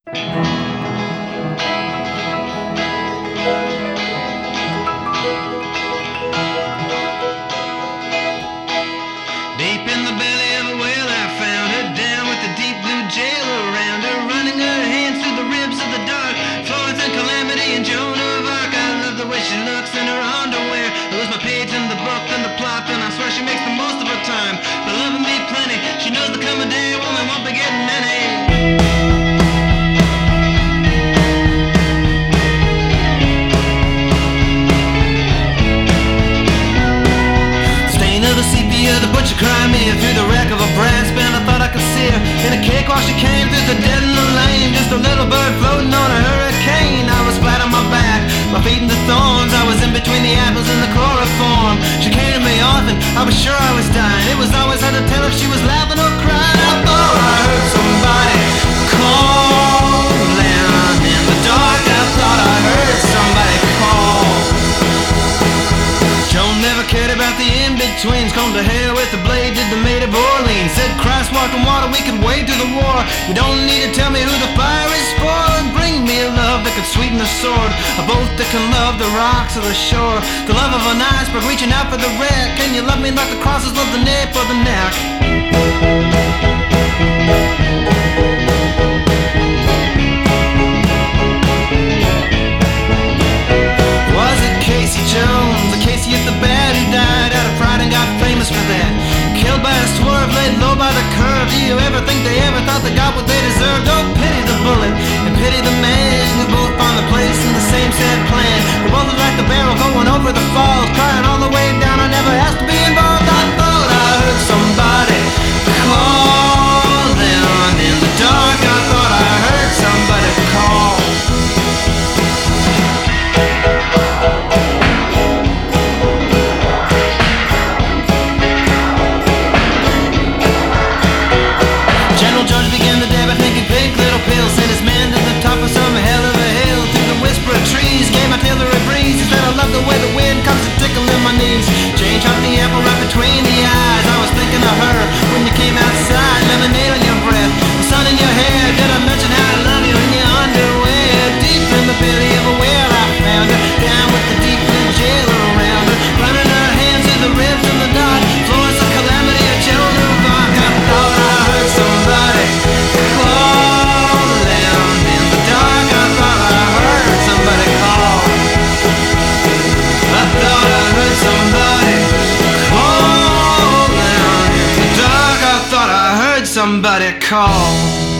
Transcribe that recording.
Deep in the belly of a whale I found her, down with the deep blue jail around her, running her hands through the ribs of the dark. Florence and Calamity and Joan of Arc. I love the way she looks in her underwear. I lose my page in the book and the plot, and I swear she makes the most of her time. But loving me plenty, she knows the coming day, woman won't be getting any. The butcher cried me through the wreck of a brass band. I thought I could see her in a cake while she came through the dead in the lane. Just a little bird floating on a hurricane. I was flat on my back, my feet in the thorns. I was in between the apples and the chloroform. She came to me often, I was sure I was dying. It was always hard to tell if she was laughing or crying. I thought I heard somebody calling in the dark. I thought I heard somebody call. Joan never cared about the in-betweens. Come to hell with the blade, did the maid of Orleans. Said Christ walked on water, we could wade through the war. You don't need to tell me who the fire is for. Bring me a love that could sweeten the sword, a boat that can love the rocks of the shore. The love of an iceberg reaching out for the wreck. Can you love me like the crosses love the nape or the neck? Was it Casey Jones, or Casey at the bad, who died out of pride and got famous for that? Killed by a swerve, laid low by the curve. Do you ever think they ever thought they got what they deserved? Oh, pity the bullet and pity the man who both found the place in the same sad plan. We both look like the barrel going over the falls, crying all the way down. I never asked to be involved. I thought I heard somebody calling in the dark. I thought I heard somebody call. Sent his man to the top of some hell of a hill, through the whisper of trees, gave my tail a breeze. He said I love the way the wind comes to tickle in my knees. Jane chopped the apple right between the eyes. I was thinking of her when you came outside, lemonade on your breath, the sun in your hair. Did I mention how I love you in your underwear? Deep in the belly of a whale I found her, down with the deep blue jail around her, running her hands through the ribs in the dark. Florence and Calamity and Joan of Arc. I thought I heard somebody call. Somebody call.